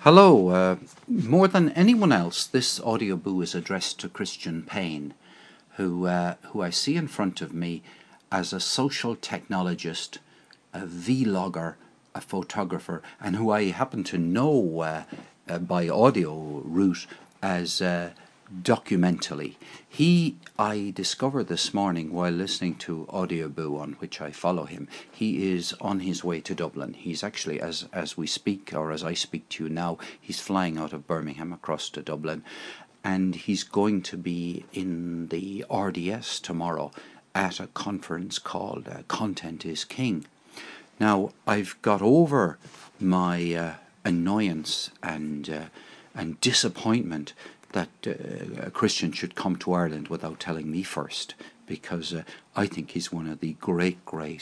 Hello. More than anyone else, this audio boo is addressed to Christian Payne, who I see in front of me as a social technologist, a vlogger, a photographer, and who I happen to know by audio route as Documentally. I discovered this morning while listening to Audioboo, on which I follow him, he is on his way to Dublin. He's actually, as we speak, or as I speak to you now, he's flying out of Birmingham across to Dublin, and he's going to be in the RDS tomorrow at a conference called Content is King. Now, I've got over my annoyance and disappointment that a Christian should come to Ireland without telling me first, because I think he's one of the great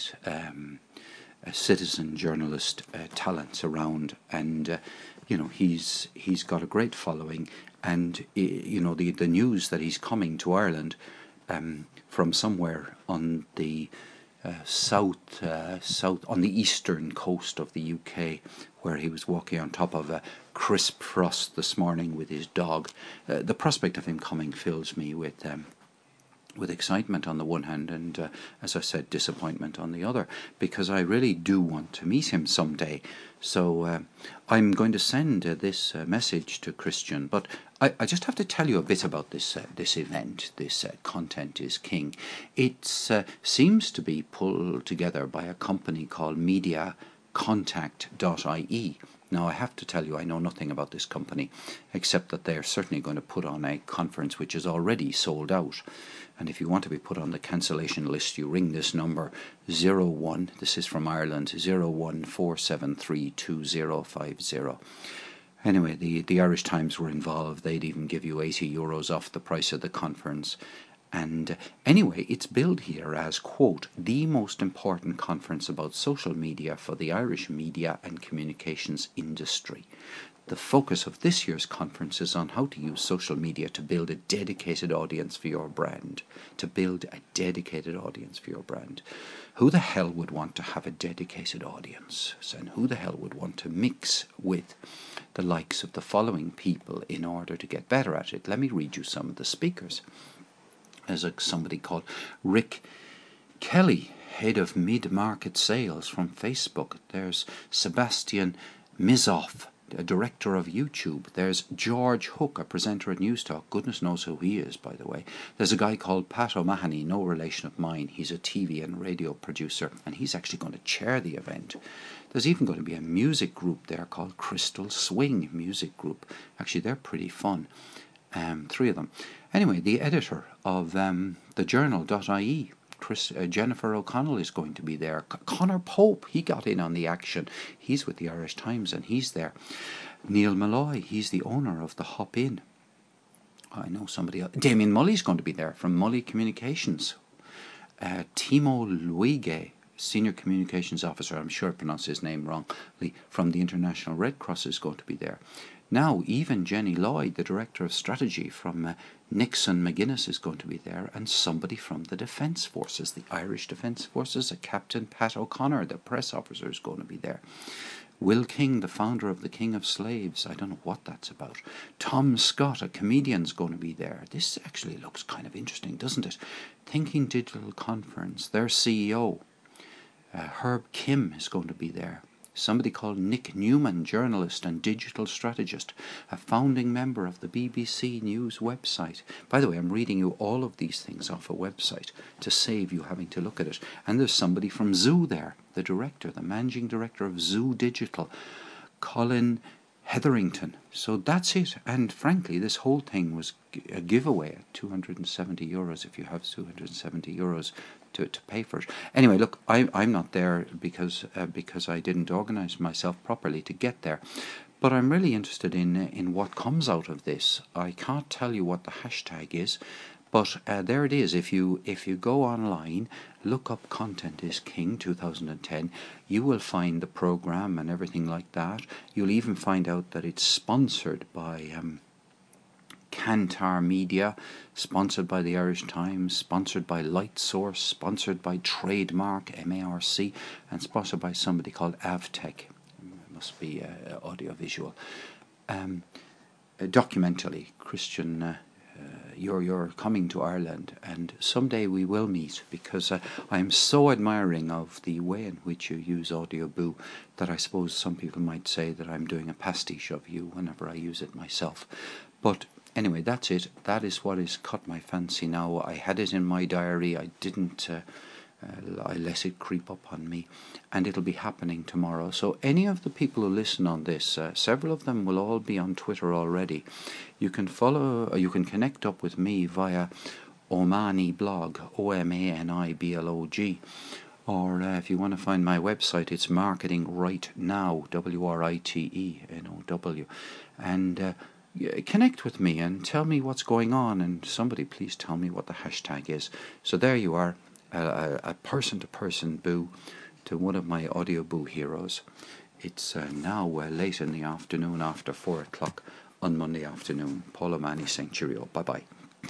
citizen journalist talents around, and he's got a great following, and the news that he's coming to Ireland from somewhere on the south on the eastern coast of the UK, where he was walking on top of a crisp frost this morning with his dog. The prospect of him coming fills me with excitement on the one hand, and as I said, disappointment on the other, because I really do want to meet him someday. So I'm going to send this message to Christian, but I just have to tell you a bit about this event, this Content is King. It seems to be pulled together by a company called MediaContact.ie. Now, I have to tell you, I know nothing about this company, except that they're certainly going to put on a conference which is already sold out. And if you want to be put on the cancellation list, you ring this number 01, this is from Ireland, 014732050. Anyway, the Irish Times were involved. They'd even give you €80 off the price of the conference. And anyway, it's billed here as, quote, the most important conference about social media for the Irish media and communications industry. The focus of this year's conference is on how to use social media to build a dedicated audience for your brand. Who the hell would want to have a dedicated audience? And who the hell would want to mix with the likes of the following people in order to get better at it? Let me read you some of the speakers. There's somebody called Rick Kelly, head of mid-market sales from Facebook. There's Sebastian Mizoff, a director of YouTube. There's George Hook, a presenter at Newstalk. Goodness knows who he is, by the way. There's a guy called Pat O'Mahony, no relation of mine. He's a TV and radio producer, and he's actually going to chair the event. There's even going to be a music group there called Crystal Swing Music Group. Actually, they're pretty fun. 3 of them. Anyway, the editor of the journal.ie, Jennifer O'Connell, is going to be there. Conor Pope, he got in on the action. He's with the Irish Times and he's there. Neil Malloy, he's the owner of the Hop In. I know somebody else. Damien Mully's going to be there from Mully Communications. Timo Luige, Senior Communications Officer, I'm sure I pronounced his name wrongly, from the International Red Cross, is going to be there. Now, even Jenny Lloyd, the Director of Strategy from Nixon McGuinness, is going to be there, and somebody from the Defence Forces, the Irish Defence Forces, a Captain Pat O'Connor, the press officer, is going to be there. Will King, the founder of the King of Slaves, I don't know what that's about. Tom Scott, a comedian, is going to be there. This actually looks kind of interesting, doesn't it? Thinking Digital Conference, their CEO, Herb Kim, is going to be there. Somebody called Nick Newman, journalist and digital strategist, a founding member of the BBC News website. By the way, I'm reading you all of these things off a website to save you having to look at it. And there's somebody from Zoo there, the managing director of Zoo Digital, Colin Hetherington. So that's it. And frankly, this whole thing was a giveaway at €270 if you have €270 to pay for it. Anyway, look, I'm not there because I didn't organise myself properly to get there. But I'm really interested in what comes out of this. I can't tell you what the hashtag is, but there it is. If you go online, look up Content is King 2010, you will find the programme and everything like that. You'll even find out that it's sponsored by Kantar Media, sponsored by the Irish Times, sponsored by Lightsource, sponsored by Trademark, MARC, and sponsored by somebody called Avtech. It must be audiovisual. documentally, Christian, you're coming to Ireland, and someday we will meet, because I am so admiring of the way in which you use Audioboo that I suppose some people might say that I'm doing a pastiche of you whenever I use it myself. But anyway, that's it. That is what has caught my fancy now. I had it in my diary. I didn't. I let it creep up on me, and it'll be happening tomorrow. So any of the people who listen on this, several of them will all be on Twitter already. You can follow, you can connect up with me via Omani Blog, OMANIBLOG, or if you want to find my website, it's Marketing Right Now, WRITENOW, and connect with me and tell me what's going on, and somebody please tell me what the hashtag is. So there you are. A person-to-person boo to one of my Audioboo heroes. It's now late in the afternoon, after 4 o'clock on Monday afternoon. Paul O'Mahony saying cheerio. Bye-bye.